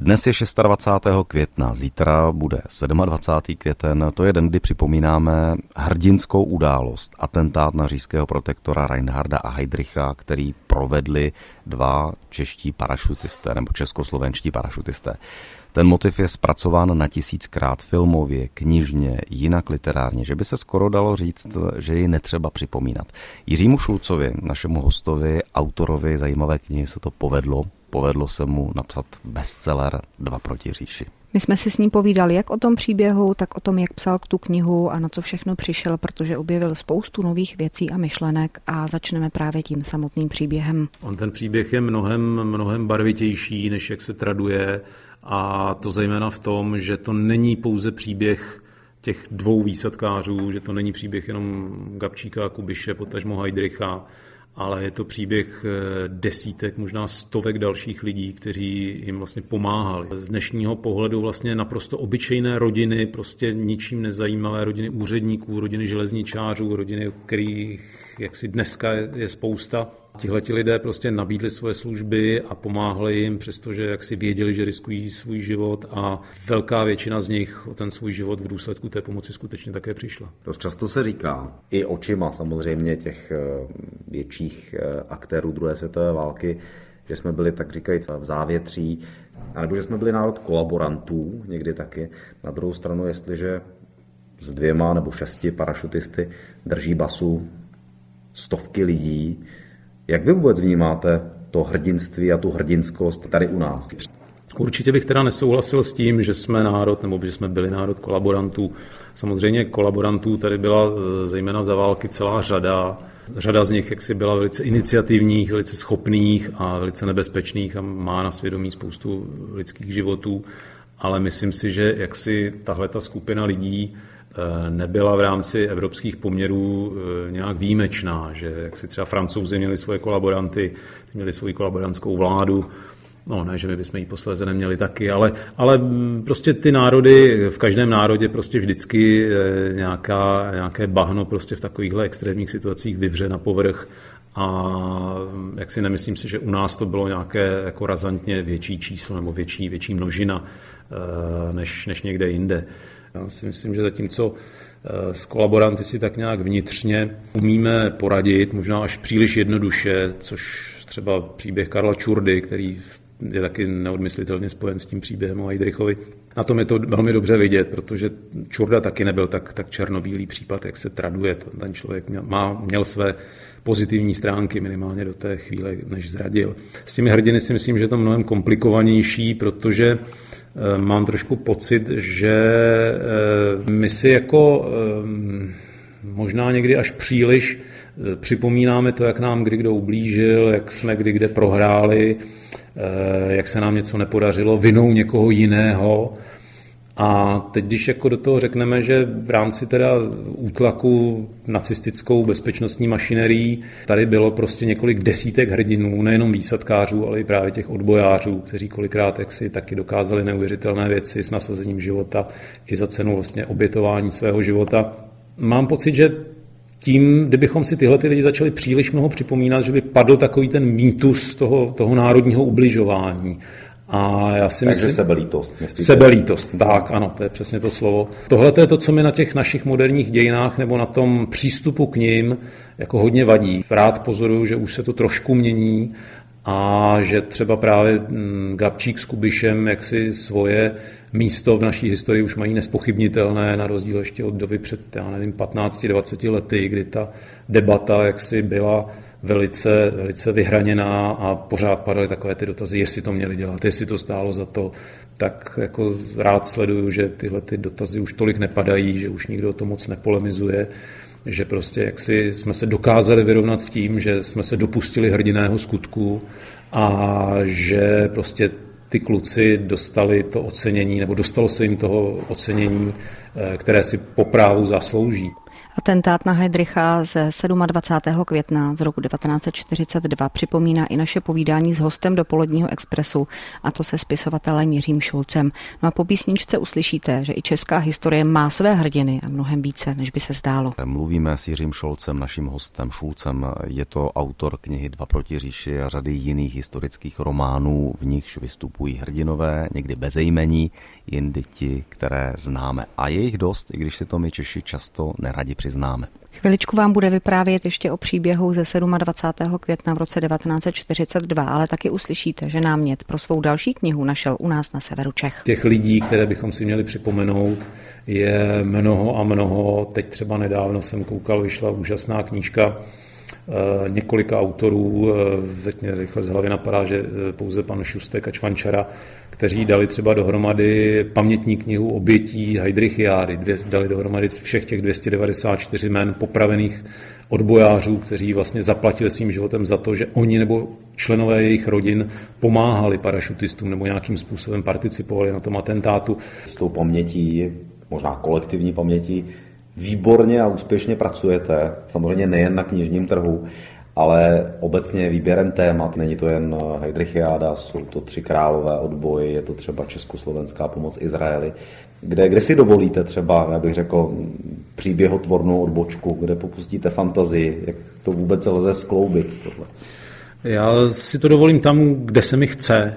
Dnes je 26. května, zítra bude 27. květen, to je den, kdy připomínáme hrdinskou událost, atentát na říšského protektora Reinharda a Heydricha, který provedli dva čeští parašutisté nebo českoslovenští parašutisté. Ten motiv je zpracován na 1000krát filmově, knižně, jinak literárně, že by se skoro dalo říct, že ji netřeba připomínat. Jiřímu Šulcovi, našemu hostovi, autorovi zajímavé knihy, se to povedlo. Povedlo se mu napsat bestseller Dva proti říši. My jsme si s ním povídali jak o tom příběhu, tak o tom, jak psal tu knihu a na co všechno přišel, protože objevil spoustu nových věcí a myšlenek a začneme právě tím samotným příběhem. On ten příběh je mnohem barvitější, než jak se traduje, a to zejména v tom, že to není pouze příběh těch dvou výsadkářů, že to není příběh jenom Gabčíka a Kubiše, potažmo Heydricha, ale je to příběh desítek, možná stovek dalších lidí, kteří jim vlastně pomáhali. Z dnešního pohledu vlastně naprosto obyčejné rodiny, prostě ničím nezajímavé rodiny úředníků, rodiny železničářů, rodiny, kterých jaksi dneska je spousta. Tihleti lidé prostě nabídli svoje služby a pomáhali jim, přestože jaksi věděli, že riskují svůj život, a velká většina z nich o ten svůj život v důsledku té pomoci skutečně také přišla. Dost často se říká, i očima samozřejmě těch větších aktérů druhé světové války, že jsme byli, tak říkajíc, v závětří, anebo že jsme byli národ kolaborantů, někdy taky. Na druhou stranu, jestliže s 2 nebo 6 parašutisty drží basu stovky lidí, jak vy vůbec vnímáte to hrdinství a tu hrdinskost tady u nás? Určitě bych teda nesouhlasil s tím, že jsme národ, nebo že jsme byli národ kolaborantů. Samozřejmě kolaborantů tady byla zejména za války celá řada. Řada z nich jaksi byla velice iniciativních, velice schopných a velice nebezpečných a má na svědomí spoustu lidských životů. Ale myslím si, že jaksi tahleta skupina lidí nebyla v rámci evropských poměrů nějak výjimečná, že jak si třeba Francouzi měli svoje kolaboranty, měli svoji kolaborantskou vládu, no ne, že my bychom ji posléze neměli taky, ale prostě ty národy, v každém národě prostě vždycky nějaké bahno prostě v takovýchhle extrémních situacích vyvře na povrch, a jak si nemyslím si, že u nás to bylo nějaké jako razantně větší číslo nebo větší množina než někde jinde. Já si myslím, že zatímco s kolaboranty si tak nějak vnitřně umíme poradit, možná až příliš jednoduše, což třeba příběh Karla Čurdy, který je taky neodmyslitelně spojen s tím příběhem o Heydrichovi. Na tom je to velmi dobře vidět, protože Čurda taky nebyl tak černobílý případ, jak se traduje. Ten člověk měl své pozitivní stránky minimálně do té chvíle, než zradil. S těmi hrdiny si myslím, že je to mnohem komplikovanější, protože mám trošku pocit, že my si jako možná někdy až příliš připomínáme to, jak nám kdy kdo ublížil, jak jsme kdy kde prohráli, jak se nám něco nepodařilo vinou někoho jiného. A teď, když jako do toho řekneme, že v rámci teda útlaku nacistickou bezpečnostní mašinerií tady bylo prostě několik desítek hrdinů, nejenom výsadkářů, ale i právě těch odbojářů, kteří kolikrát jaksi taky dokázali neuvěřitelné věci s nasazením života i za cenu vlastně obětování svého života. Mám pocit, že tím, kdybychom si tyhle lidi začali příliš mnoho připomínat, že by padl takový ten mýtus toho národního ubližování. A já si Takže myslím, sebelítost. Sebelítost, tak ano, to je přesně to slovo. Tohle je to, co mi na těch našich moderních dějinách nebo na tom přístupu k nim jako hodně vadí. Rád pozoruju, že už se to trošku mění a že třeba právě Gabčík s Kubišem jaksi svoje místo v naší historii už mají nespochybnitelné, na rozdíl ještě od doby před, 15-20 lety, kdy ta debata jaksi byla velice vyhraněná a pořád padaly takové ty dotazy, jestli to měli dělat, jestli to stálo za to. Tak jako rád sleduju, že tyhle ty dotazy už tolik nepadají, že už nikdo o to moc nepolemizuje, že prostě jaksi jsme se dokázali vyrovnat s tím, že jsme se dopustili hrdinného skutku a že prostě ty kluci dostali to ocenění, nebo dostalo se jim toho ocenění, které si po právu zaslouží. Atentát na Heydricha ze 27. května z roku 1942 připomíná i naše povídání s hostem Dopoledního expresu, a to se spisovatelem Jiřím Šulcem. No a po písničce uslyšíte, že i česká historie má své hrdiny a mnohem více, než by se zdálo. Mluvíme s Jiřím Šulcem, naším hostem Šulcem. Je to autor knihy Dva proti říši a řady jiných historických románů, v nichž vystupují hrdinové, někdy bezejmení, jindy ti, které známe. A je jich dost, i když si to my Češi často neradi přiznáme. Chviličku vám bude vyprávět ještě o příběhu ze 27. května v roce 1942, ale taky uslyšíte, že námět pro svou další knihu našel u nás na severu Čech. Těch lidí, které bychom si měli připomenout, je mnoho a mnoho. Teď třeba nedávno jsem koukal, vyšla úžasná knížka několika autorů, teď mě rychle z hlavy napadá, že pouze pan Šustek a Čvančara, kteří dali třeba dohromady pamětní knihu obětí Heydrichiády, dali dohromady všech těch 294 jmen popravených odbojářů, kteří vlastně zaplatili svým životem za to, že oni nebo členové jejich rodin pomáhali parašutistům nebo nějakým způsobem participovali na tom atentátu. S tou pamětí, možná kolektivní pamětí, výborně a úspěšně pracujete, samozřejmě nejen na knižním trhu, ale obecně výběrem témat. Není to jen Heydrichiáda, jsou to Tři králové odboj, je to třeba československá pomoc Izraeli. Kde si dovolíte třeba, já bych řekl, příběhotvornou odbočku, kde popustíte fantazii, jak to vůbec lze skloubit tohle? Já si to dovolím tam, kde se mi chce.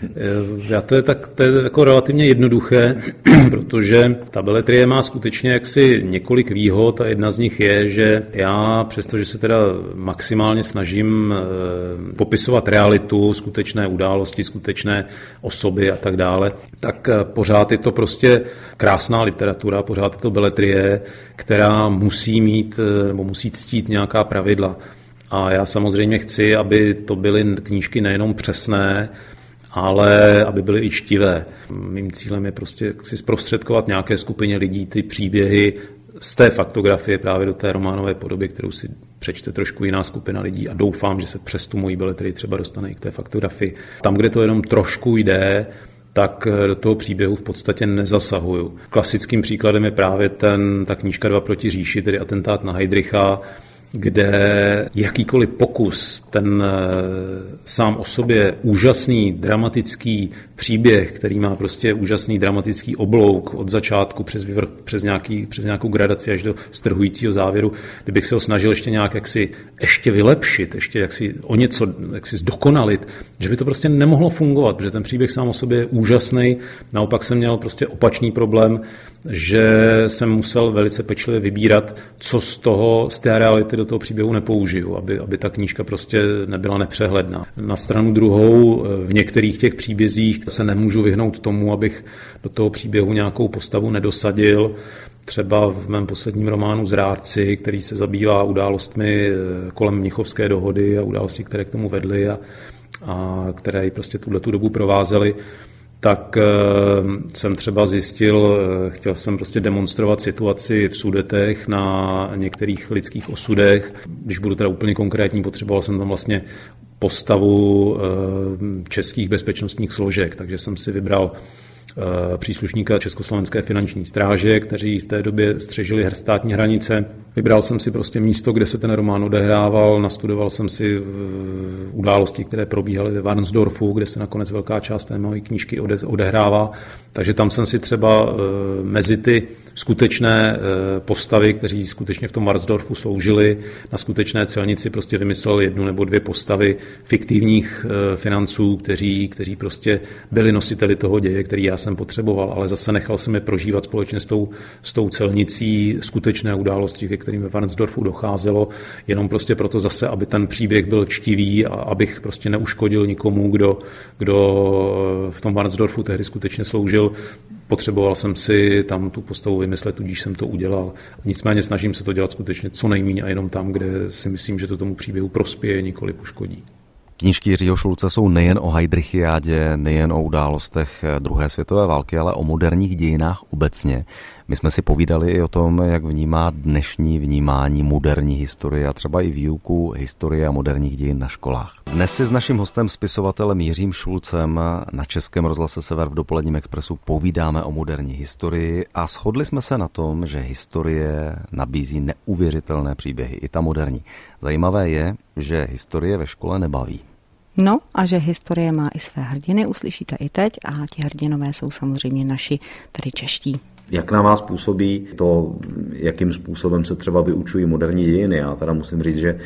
To je jako relativně jednoduché, protože ta beletrie má skutečně jaksi několik výhod a jedna z nich je, že já, přestože se teda maximálně snažím popisovat realitu, skutečné události, skutečné osoby a tak dále, tak pořád je to prostě krásná literatura, pořád je to beletrie, která musí mít nebo musí ctít nějaká pravidla. A já samozřejmě chci, aby to byly knížky nejenom přesné, ale aby byly i čtivé. Mým cílem je prostě si zprostředkovat nějaké skupině lidí ty příběhy z té faktografie právě do té románové podoby, kterou si přečte trošku jiná skupina lidí a doufám, že se přes tu moji beletrii třeba dostane i k té faktografii. Tam, kde to jenom trošku jde, tak do toho příběhu v podstatě nezasahuju. Klasickým příkladem je právě ta knížka Dva proti říši, tedy atentát na Heydricha, kde jakýkoliv pokus, ten sám o sobě úžasný dramatický příběh, který má prostě úžasný dramatický oblouk od začátku přes nějakou gradaci až do strhujícího závěru, kdybych se ho snažil ještě nějak ještě vylepšit, ještě jaksi o něco jaksi zdokonalit, že by to prostě nemohlo fungovat, protože ten příběh sám o sobě je úžasný. Naopak jsem měl prostě opačný problém, že jsem musel velice pečlivě vybírat, co z té reality do toho příběhu nepoužiju, aby ta knížka prostě nebyla nepřehledná. Na stranu druhou v některých těch příbězích se nemůžu vyhnout tomu, abych do toho příběhu nějakou postavu nedosadil. Třeba v mém posledním románu Zrádci, který se zabývá událostmi kolem Mnichovské dohody a události, které k tomu vedly a které ji prostě tuhletu dobu provázely, tak jsem třeba chtěl jsem prostě demonstrovat situaci v Sudetech na některých lidských osudech. Když budu teda úplně konkrétní, potřeboval jsem tam vlastně postavu českých bezpečnostních složek, takže jsem si vybral příslušníka Československé finanční stráže, kteří v té době střežili státní hranice. Vybral jsem si prostě místo, kde se ten román odehrával, nastudoval jsem si události, které probíhaly ve Varnsdorfu, kde se nakonec velká část té mojí knížky odehrává. Takže tam jsem si třeba mezi ty skutečné postavy, kteří skutečně v tom Varnsdorfu sloužili, na skutečné celnici prostě vymyslel jednu nebo dvě postavy fiktivních financů, kteří prostě byli nositeli toho děje, který já jsem potřeboval, ale zase nechal jsem je prožívat společně s tou celnicí skutečné události, ke kterým ve Varnsdorfu docházelo, jenom prostě proto zase, aby ten příběh byl čtivý a abych prostě neuškodil nikomu, kdo v tom Varnsdorfu tehdy skutečně sloužil. Potřeboval jsem si tam tu postavu vymyslet, tudíž jsem to udělal. Nicméně snažím se to dělat skutečně co nejméně a jenom tam, kde si myslím, že to tomu příběhu prospěje, nikoli poškodí. Knížky Jiřího Šulce jsou nejen o Heydrichiádě, nejen o událostech druhé světové války, ale o moderních dějinách obecně. My jsme si povídali i o tom, jak vnímá dnešní vnímání moderní historie a třeba i výuku historie a moderních dějin na školách. Dnes si s naším hostem, spisovatelem Jiřím Šulcem, na Českém rozhlase Sever v dopoledním expresu povídáme o moderní historii a shodli jsme se na tom, že historie nabízí neuvěřitelné příběhy, i ta moderní. Zajímavé je, že historie ve škole nebaví. No a že historie má i své hrdiny, uslyšíte i teď, a ti hrdinové jsou samozřejmě naši, tedy čeští. Jak na vás působí to, jakým způsobem se třeba vyučují moderní dějiny? Já teda musím říct, že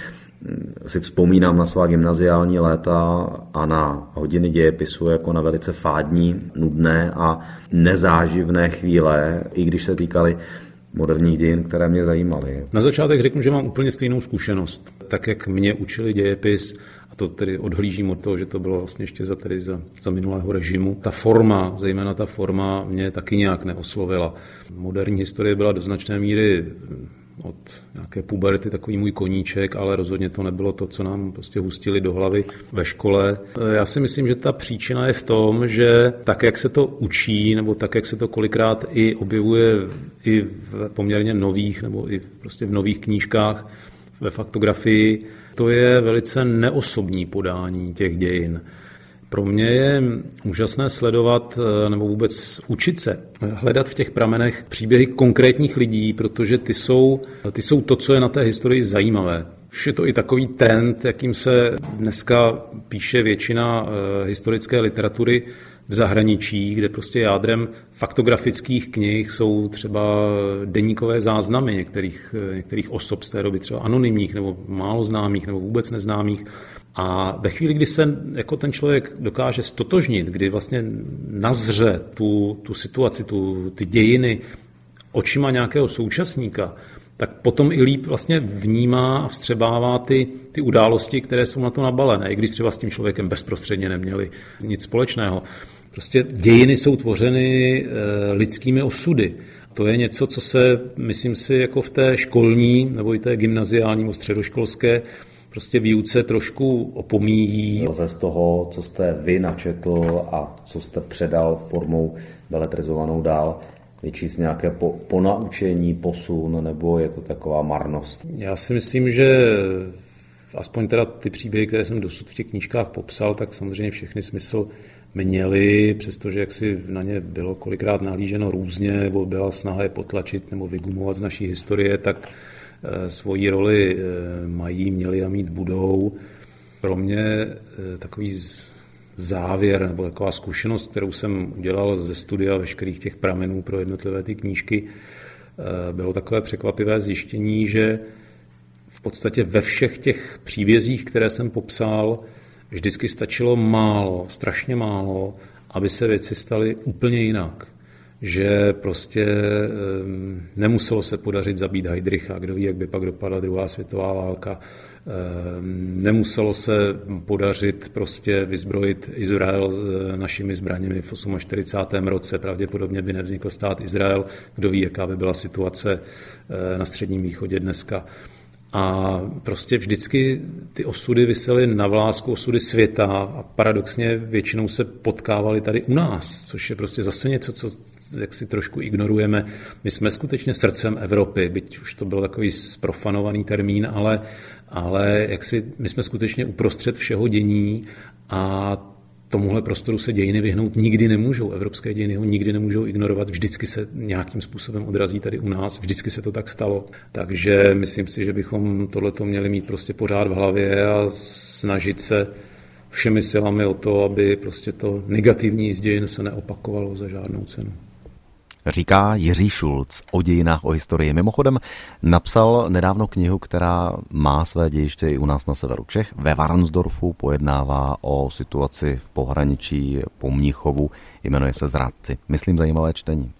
si vzpomínám na svá gymnaziální léta a na hodiny dějepisu jako na velice fádní, nudné a nezáživné chvíle, i když se týkaly moderních dějin, které mě zajímaly. Na začátek řeknu, že mám úplně stejnou zkušenost. Tak, jak mě učili dějepis, a to tedy odhlížím od toho, že to bylo vlastně ještě za minulého režimu. Ta forma, zejména ta forma, mě taky nějak neoslovila. Moderní historie byla do značné míry od nějaké puberty takový můj koníček, ale rozhodně to nebylo to, co nám prostě hustili do hlavy ve škole. Já si myslím, že ta příčina je v tom, že tak, jak se to učí, nebo tak, jak se to kolikrát i objevuje i v poměrně nových, nebo i prostě v nových knížkách, ve faktografii, to je velice neosobní podání těch dějin. Pro mě je úžasné sledovat, nebo vůbec učit se, hledat v těch pramenech příběhy konkrétních lidí, protože ty jsou to, co je na té historii zajímavé. Už je to i takový trend, jakým se dneska píše většina historické literatury v zahraničí, kde prostě jádrem faktografických knih jsou třeba deníkové záznamy některých osob z té doby, třeba anonymních nebo málo známých nebo vůbec neznámých. A ve chvíli, kdy se jako ten člověk dokáže stotožnit, kdy vlastně nazře tu situaci, ty dějiny očima nějakého současníka, tak potom i líp vlastně vnímá a vstřebává ty události, které jsou na to nabalené, i když třeba s tím člověkem bezprostředně neměli nic společného. Prostě dějiny jsou tvořeny lidskými osudy. To je něco, co se, myslím si, jako v té školní nebo i té gymnaziální nebo středoškolské prostě výuce trošku opomíjí. Lze z toho, co jste vy načetl a co jste předal formou beletrizovanou dál, vyčíst nějaké ponaučení, posun, nebo je to taková marnost? Já si myslím, že aspoň teda ty příběhy, které jsem dosud v těch knížkách popsal, tak samozřejmě všechny smysl měli, přestože jak si na ně bylo kolikrát nahlíženo různě, nebo byla snaha je potlačit nebo vygumovat z naší historie, tak svoji roli mají, měli a mít budou. Pro mě takový závěr nebo taková zkušenost, kterou jsem udělal ze studia veškerých těch pramenů pro jednotlivé ty knížky, bylo takové překvapivé zjištění, že v podstatě ve všech těch příbězích, které jsem popsal, vždycky stačilo málo, strašně málo, aby se věci staly úplně jinak. Že prostě nemuselo se podařit zabít Heydricha, kdo ví, jak by pak dopadla druhá světová válka. Nemuselo se podařit prostě vyzbrojit Izrael našimi zbraněmi v 48. roce. Pravděpodobně by nevznikl stát Izrael. Kdo ví, jaká by byla situace na Středním východě dneska. A prostě vždycky ty osudy visely na vlásku, osudy světa a paradoxně většinou se potkávaly tady u nás, což je prostě zase něco, co jak si trošku ignorujeme. My jsme skutečně srdcem Evropy, byť už to byl takový zprofanovaný termín, ale jak si my jsme skutečně uprostřed všeho dění a tomuhle prostoru se dějiny vyhnout nikdy nemůžou. Evropské dějiny ho nikdy nemůžou ignorovat. Vždycky se nějakým způsobem odrazí tady u nás. Vždycky se to tak stalo. Takže myslím si, že bychom tohleto měli mít prostě pořád v hlavě a snažit se všemi silami o to, aby prostě to negativní z dějin se neopakovalo za žádnou cenu. Říká Jiří Šulc o dějinách, o historii. Mimochodem napsal nedávno knihu, která má své dějiště i u nás na severu Čech. Ve Varnsdorfu pojednává o situaci v pohraničí po Mnichovu. Jmenuje se Zrádci. Myslím, zajímavé čtení.